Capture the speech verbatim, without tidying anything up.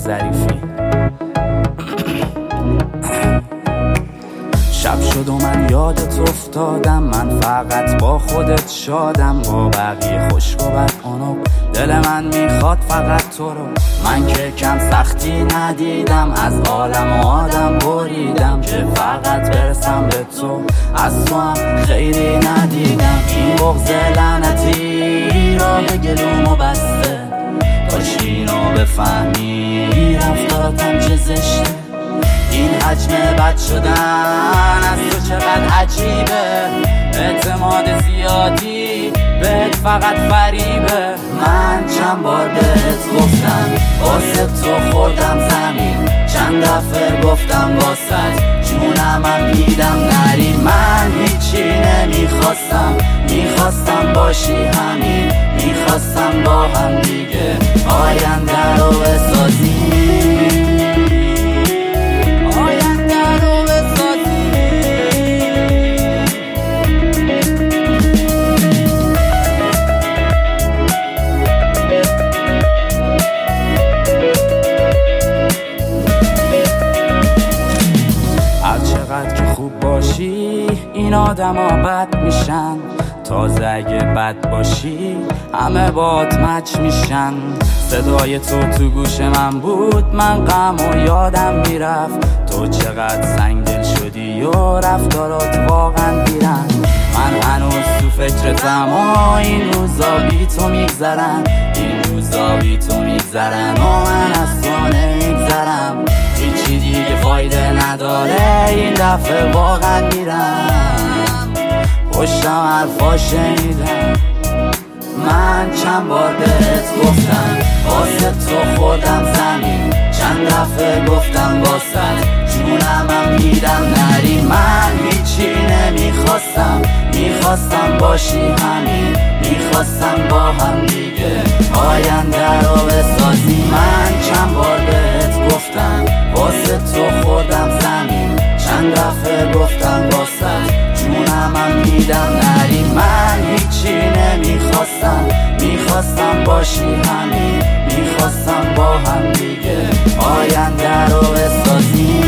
ظریفی. شب شد و من یادت افتادم، من فقط با خودت شادم، با بقیه خشک و بد اونو دل من میخواد فقط تو رو. من که کم سختی ندیدم، از عالم و آدم بریدم که فقط برسم به تو، از تو هم خیری ندیدم. این بغض لعنتی راه گلومو بسته، کاش اینو بفهمی رفتاراتم چه زشته. این حجم بد شدن از تو چقدر عجیبه، اعتماد زیادی بهت فقط فریبه. من چند بار بهت گفتم واسه تو خوردم زمین، چند دفعه گفتم واسه جونم هم میدم نری. من هیچی نمیخواستم، میخواستم باشی همین، میخواستم با هم دیگه آینده رو بسازیم. این آدم ها بد میشن، تازه اگه بد باشی همه بات مچ میشن. صدای تو تو گوش من بود، من غم و یادم میرفت تو چقدر سنگدل شدی و رفتارات واقعا دیرن. من هنوز تو فکرتم و این روزا بی تو میگذرن، این روزا بی تو میگذرن و من از تو نمیگذرم. هیچی دیگه فایده نداره، این دفعه واقعا میرم پشتم حرفا شنیدم. من چند بار بهت گفتم واسه تو خوردم زمین، چند دفعه گفتم واسه جونم هم میدم نری. من هیچی نمیخواستم، میخواستم باشی همین، میخواستم با هم دیگه آینده رو بسازیم. من چند بار بهت گفتم واسه تو خوردم زمین، چند دفعه گفتم واسه جونم هم میدم نری. من هیچی نمیخواستم، میخواستم باشی همین، میخواستم با هم دیگه آینده رو بسازیم.